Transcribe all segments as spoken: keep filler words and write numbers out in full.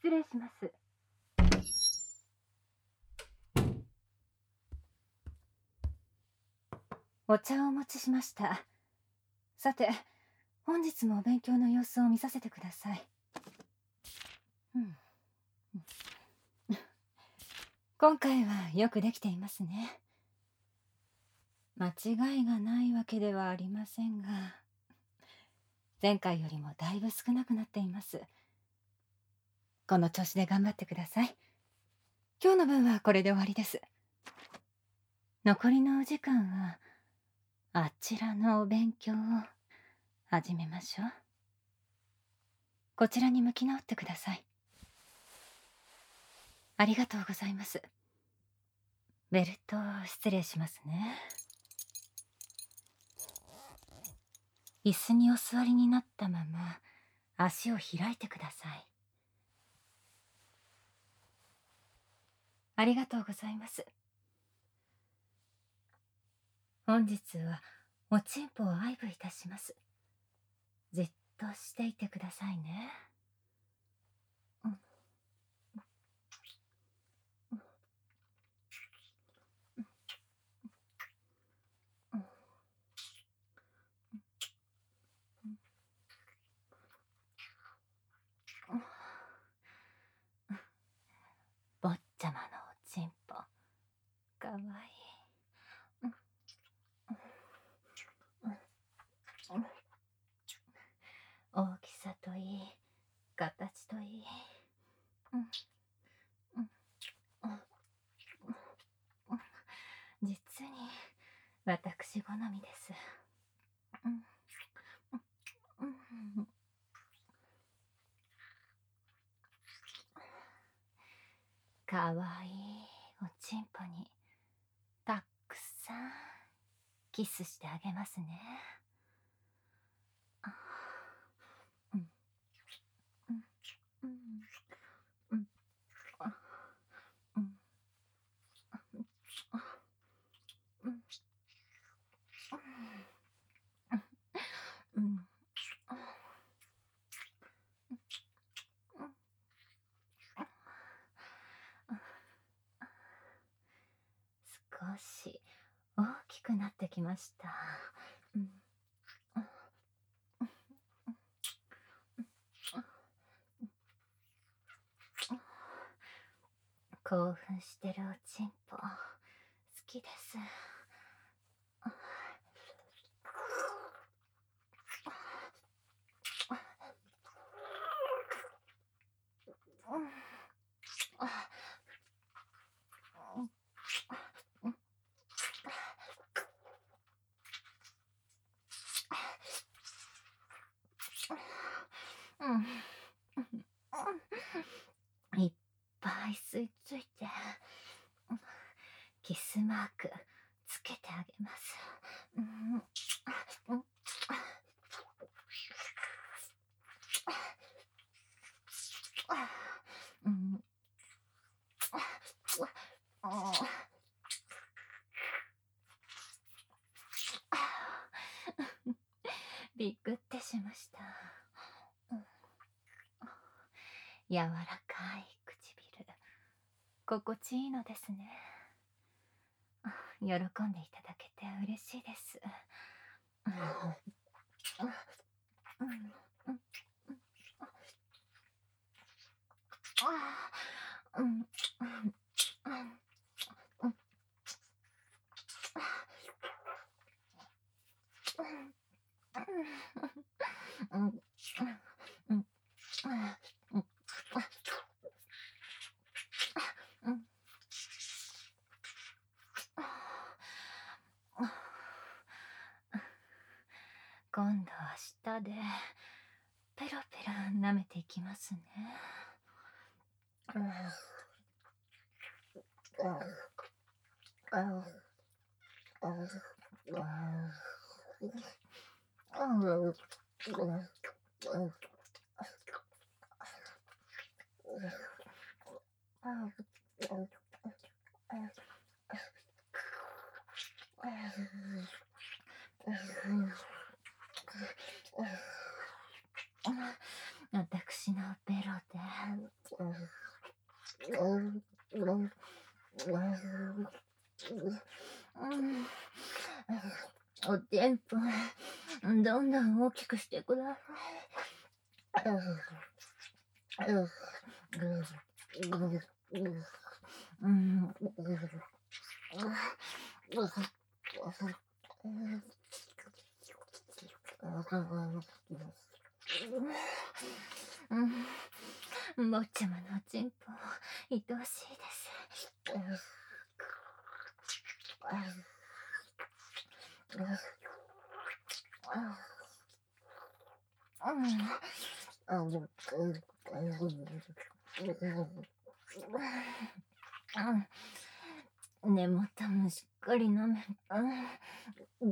失礼します。お茶をお持ちしました。さて、本日もお勉強の様子を見させてください。うん、今回はよくできていますね。間違いがないわけではありませんが、前回よりもだいぶ少なくなっています。この調子で頑張ってください。今日の分はこれで終わりです。残りのお時間はあちらのお勉強を始めましょう。こちらに向き直ってください。ありがとうございます。ベルト失礼しますね。椅子にお座りになったまま足を開いてください。ありがとうございます。本日はおちんぽを愛撫いたします。じっとしていてくださいね。うん、坊ちゃまのおちんぽかわいい。大きさといい、形といい、うんうんうん、実に私好みです。うんうん、かわいいおちんぽにたくさんキスしてあげますね。うんうんうんうんうんうんうん、少し大きくなってきました。うん、興奮してるおちんぽ好きです。いっぱい吸い付いてキスマークつけてあげます。うんうんびっくってしました。柔らかい唇、心地いいのですね。喜んでいただけて嬉しいです。今度は舌でペロペロ舐めていきますね。私のベロうん、おちんぽ、どんどん大きくしてください。うん、うん、坊ちゃまのおちんぽ、愛おしいです。うん、根元もしっかり舐め、うん、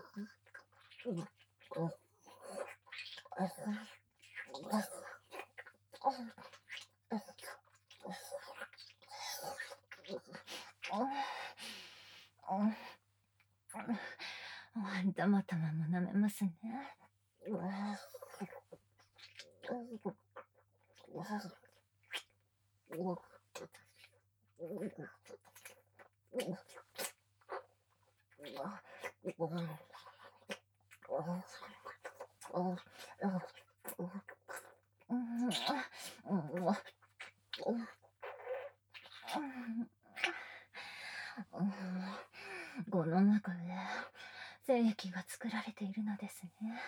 たまたまも舐めますね。この中で精液が作られているのですね。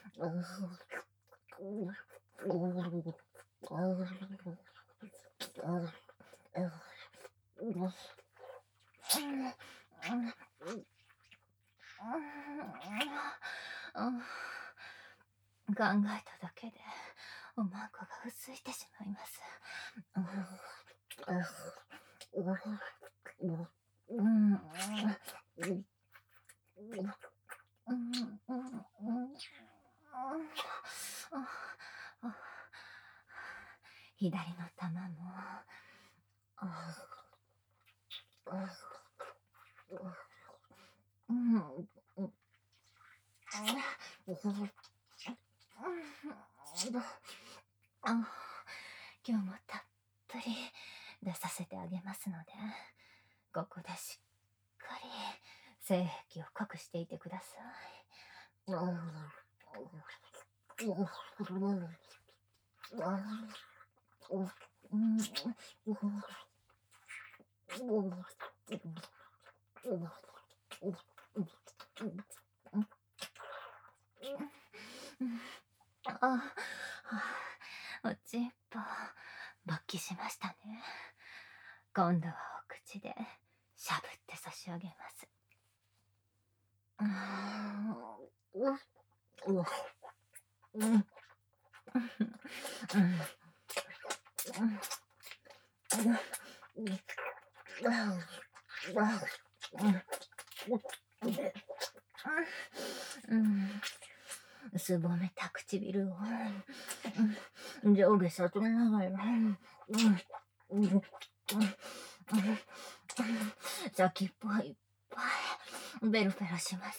考えただけでおまんこが薄いてしまいます。左の玉も。今日もたっぷり出させてあげますので、ここでしっかり精液を濃くしていてください。あ、おちんぽ、勃起しましたね。今度はお口でしゃぶって差し上げます。すぼめた唇を上下させながら先っぽいっぱいベロベロします。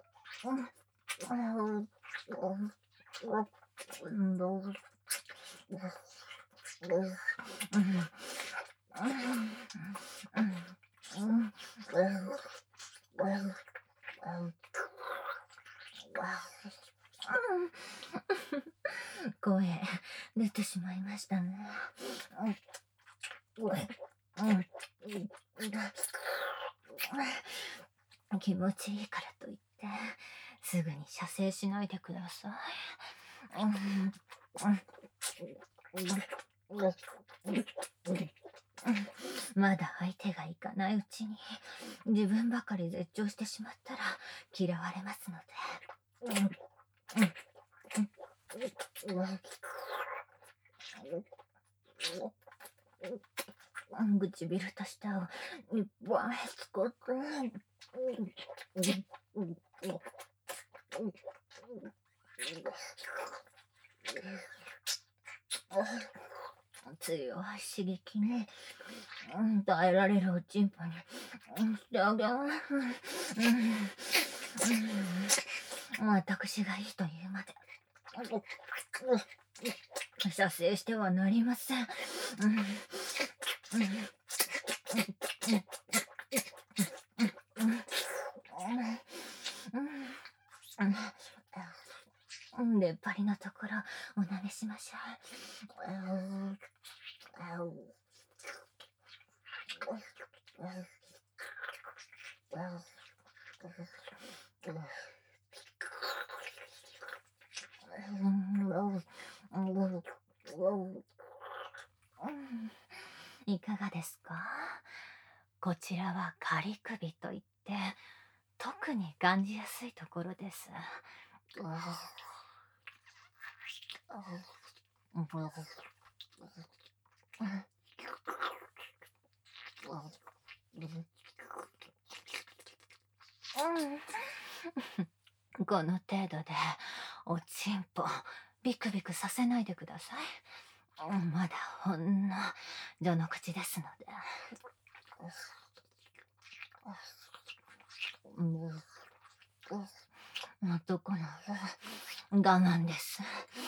声出てしまいましたね。気持ちいいからといってすぐに射精しないでください。まだ相手がいかないうちに自分ばかり絶頂してしまったら嫌われますので。唇と舌をいっぱい使って強い刺激に耐えられるおちんぽにしてあげます。私がいいと言うまで射精してはなりません。うんうん出っ張りのところお舐めしましょう。いかがですか？こちらは仮首といって特に感じやすいところです。この程度でおちんぽビクビクさせないでください。まだほんの序の口ですので。男の我慢です。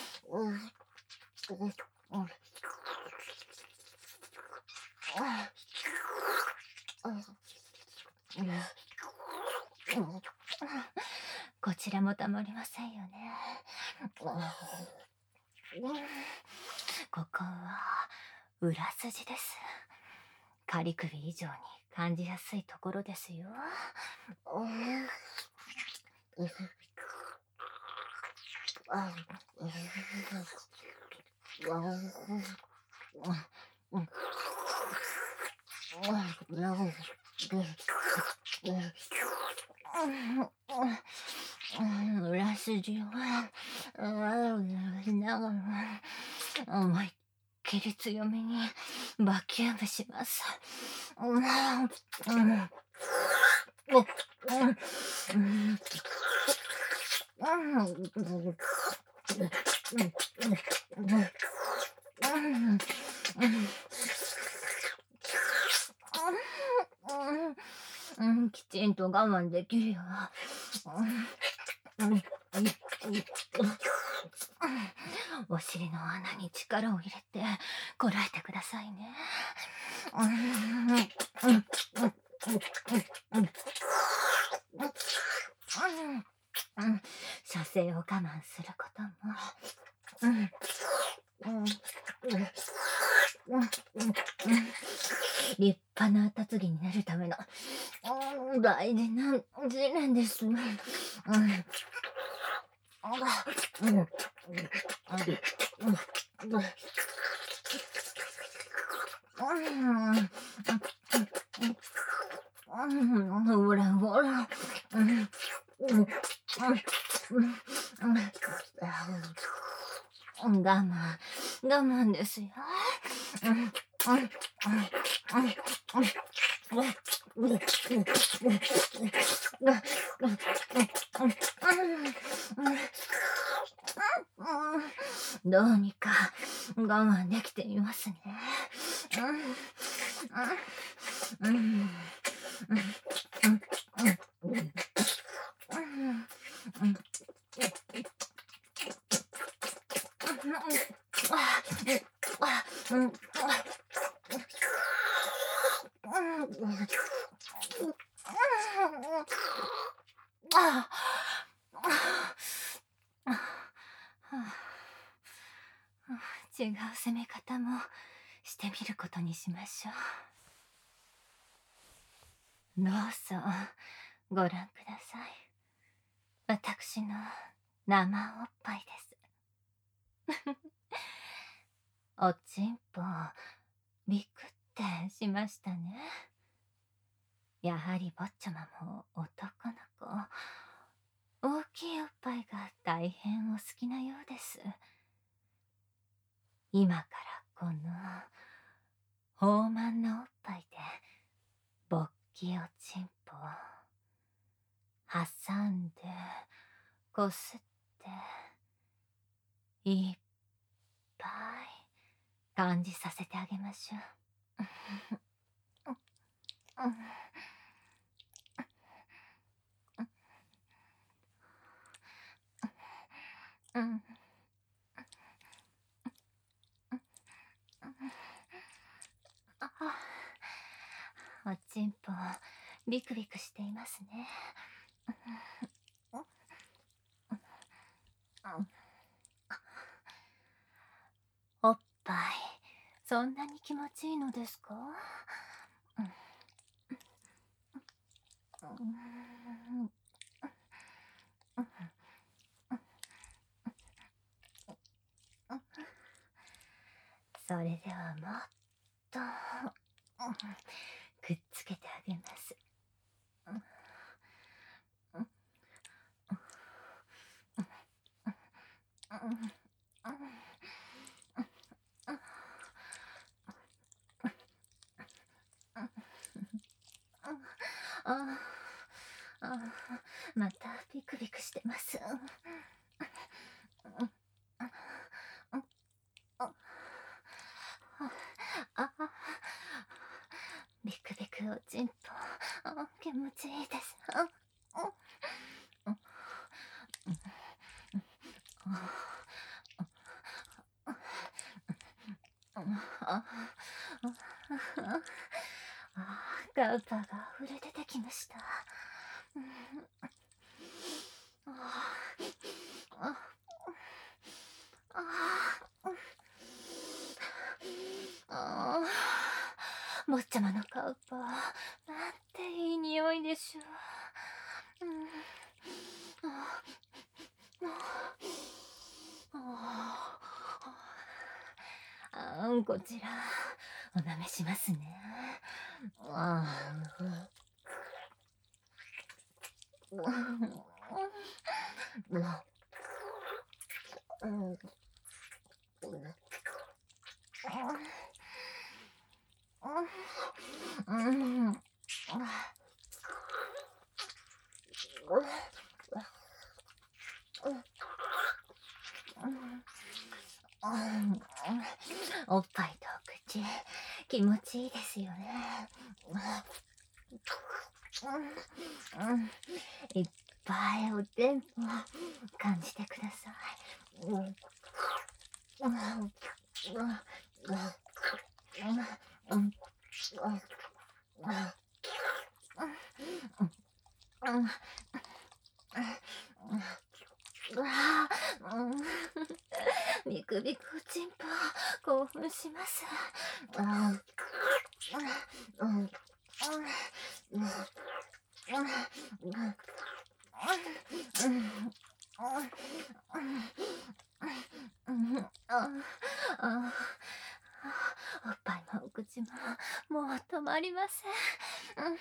こちらもたまりませんよね。ここは裏筋です。仮首以上に感じやすいところですよ。裏筋はながら思いっきり強めにバキュームします。きちんと我慢できるよ。お尻の穴に力を入れてこらえてくださいね。射精を我慢することも立派な跡継ぎになるための大事な試練です。ほらほら。我慢、我慢ですよ。どうにか我慢できていますね。違う攻め方もしてみることにしましょう。どうぞご覧ください。私の生おっぱいです。おちんぽビクってしましたね。やはり坊ちゃまも男の子、大きいおっぱいが大変お好きなようです。今からこの豊満なおっぱいで勃起おちんぽを挟んでこすっていっぱい感じさせてあげましょう。うんおちんぽビクビクしていますね。おっぱいそんなに気持ちいいのですか？それではもっとくっつけてあげます。ああ、またビクビクしてます。あ、ビクビクおちんぽ気持ちいいです。ガウパーが溢れ出てきました。坊ちゃまのガウパー、なんていい匂いでしょう。うん、こちらお舐めしますね。おっぱいとお口気持ちいいですよね。いっぱいおてんぽ感じてください。ビクビクおちんぽ興奮します。おっぱいもお口ももう止まりません。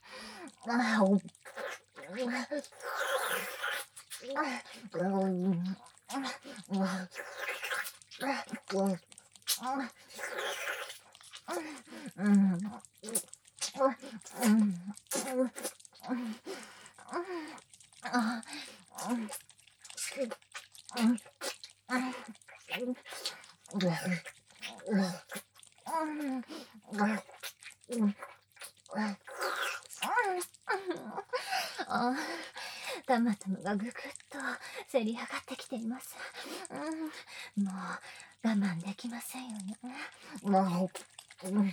たまたまがぐぐっとせり上がってきています。うん、もう我慢できませんよね。もう、うん、うん、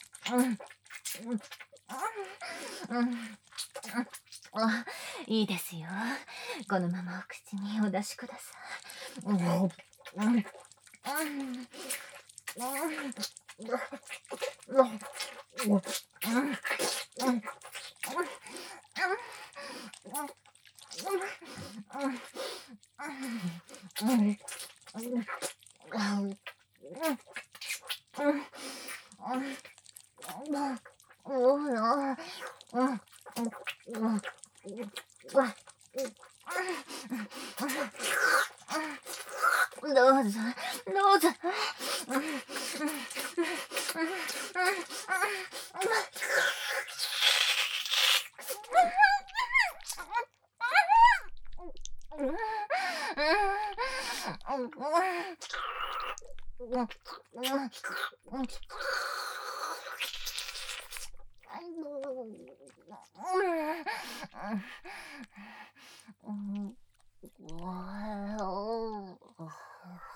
うん、いいですよ。このままお口にお出しください。うん、うん、うん、どうぞ、どうぞ。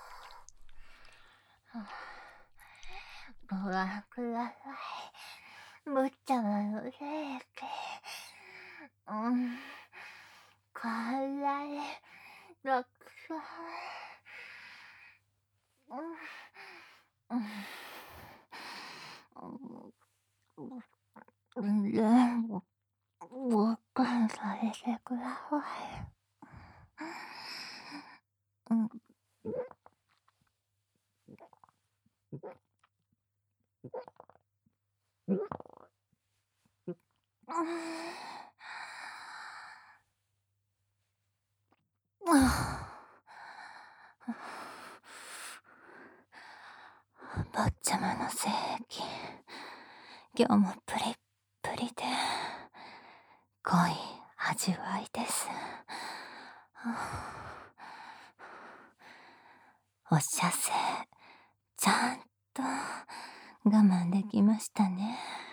ご覧ください。 坊ちゃまのせいで、うん、体へたくさん、うん、うん、全部、おっかんさせてください。うん。坊ちゃまの精液、今日もプリップリで濃い味わいです。お射精ちゃんと我慢できましたね。